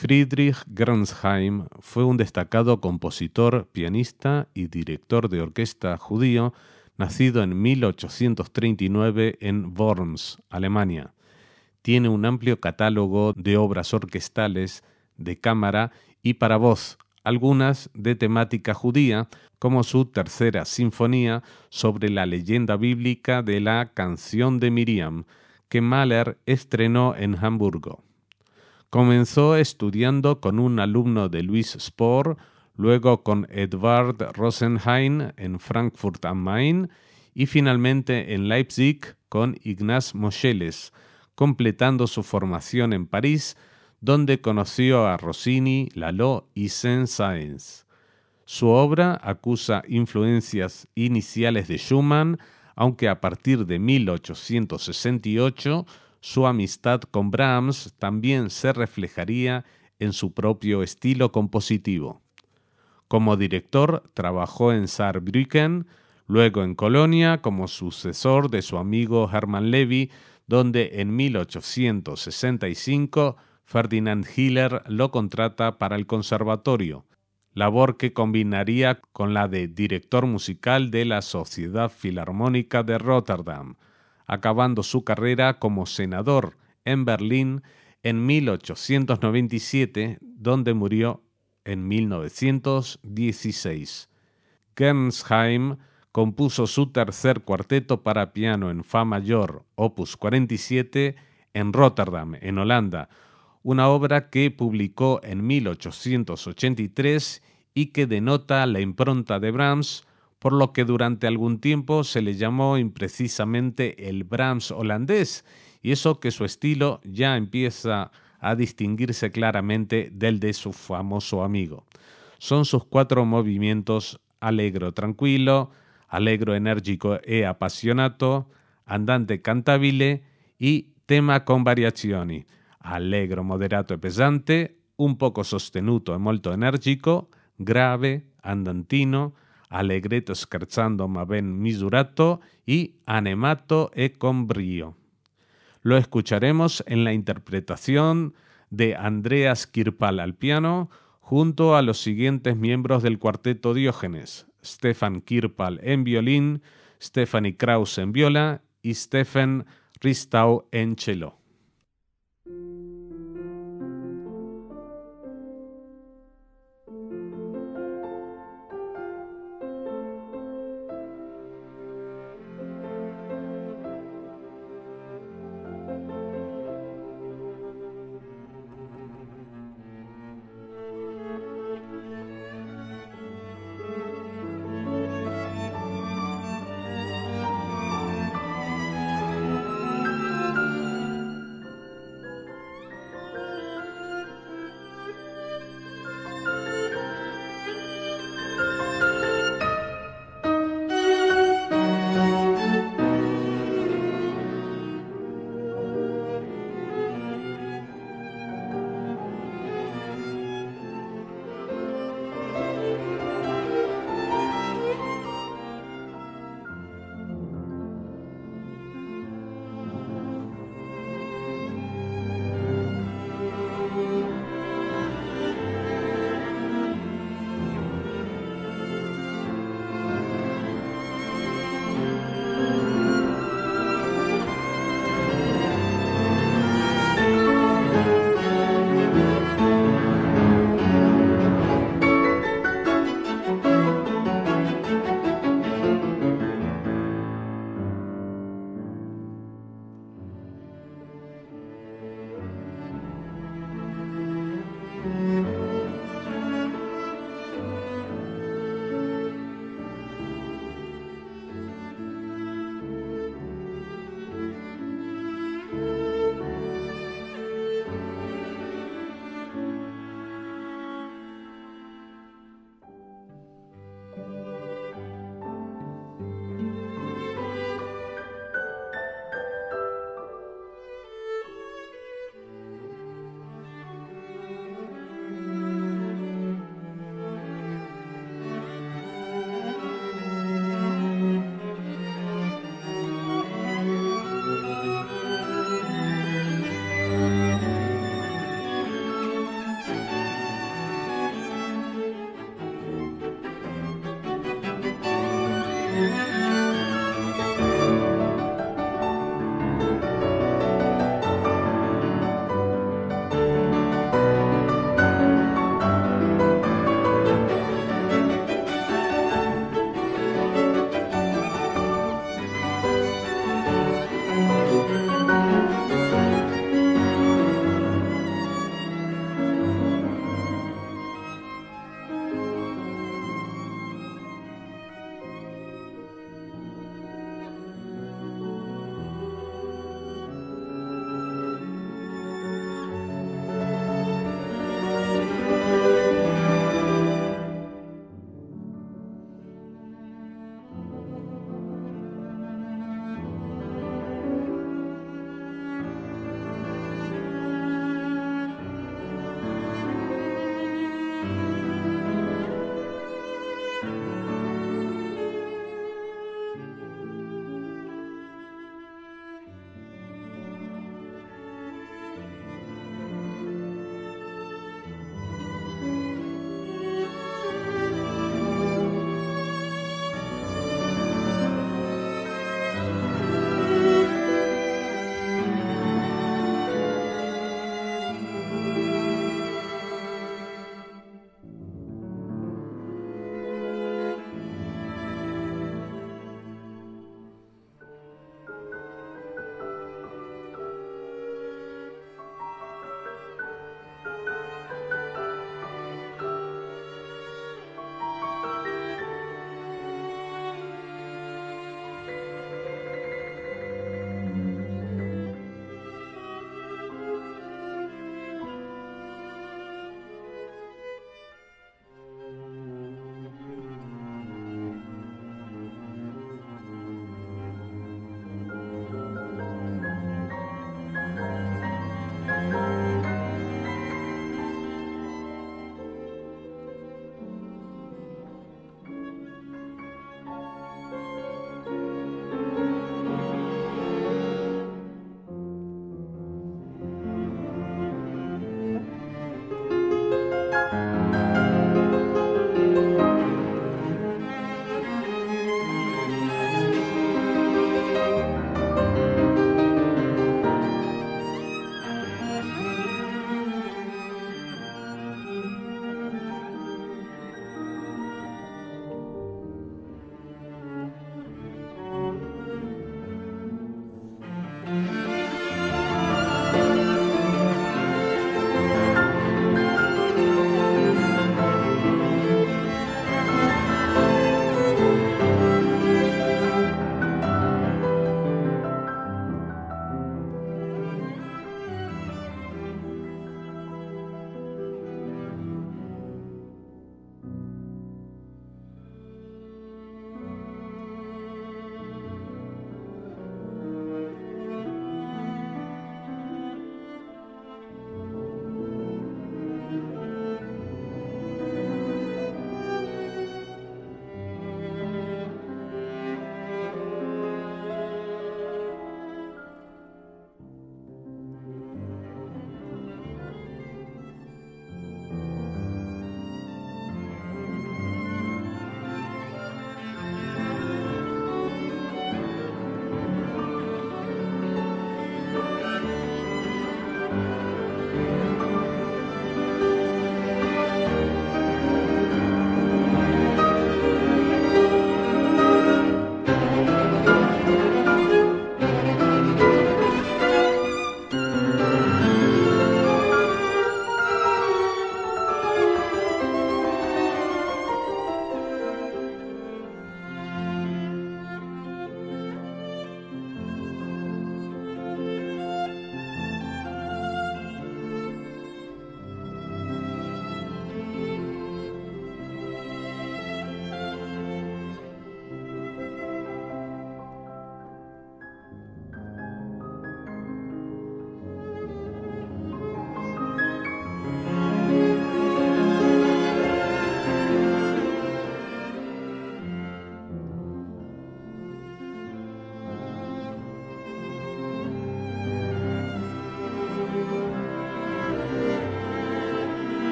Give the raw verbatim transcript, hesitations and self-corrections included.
Friedrich Gernsheim fue un destacado compositor, pianista y director de orquesta judío, nacido en mil ochocientos treinta y nueve en Worms, Alemania. Tiene un amplio catálogo de obras orquestales, de cámara y para voz, algunas de temática judía, como su tercera sinfonía sobre la leyenda bíblica de la Canción de Miriam, que Mahler estrenó en Hamburgo. Comenzó estudiando con un alumno de Louis Spohr, luego con Edvard Rosenheim en Frankfurt am Main y finalmente en Leipzig con Ignaz Moscheles, completando su formación en París, donde conoció a Rossini, Lalo y Saint-Saëns. Su obra acusa influencias iniciales de Schumann, aunque a partir de mil ochocientos sesenta y ocho su amistad con Brahms también se reflejaría en su propio estilo compositivo. Como director trabajó en Saarbrücken, luego en Colonia como sucesor de su amigo Hermann Levi, donde en mil ochocientos sesenta y cinco Ferdinand Hiller lo contrata para el conservatorio, labor que combinaría con la de director musical de la Sociedad Filarmónica de Rotterdam, acabando su carrera como senador en Berlín en mil ochocientos noventa y siete, donde murió en mil novecientos dieciséis. Gernsheim compuso su tercer cuarteto para piano en Fa mayor, opus cuarenta y siete, en Rotterdam, en Holanda, una obra que publicó en mil ochocientos ochenta y tres y que denota la impronta de Brahms, por lo que durante algún tiempo se le llamó imprecisamente el Brahms holandés, y eso que su estilo ya empieza a distinguirse claramente del de su famoso amigo. Son sus cuatro movimientos: allegro tranquillo, allegro energico e appassionato, andante cantabile y tema con variazioni, allegro moderato e pesante, un poco sostenuto e molto energico, grave, andantino, allegretto scherzando ma ben misurato y anemato e con brio. Lo escucharemos en la interpretación de Andreas Kirpal al piano, junto a los siguientes miembros del cuarteto Diógenes: Stefan Kirpal en violín, Stephanie Krause en viola y Stephen Ristau en cello.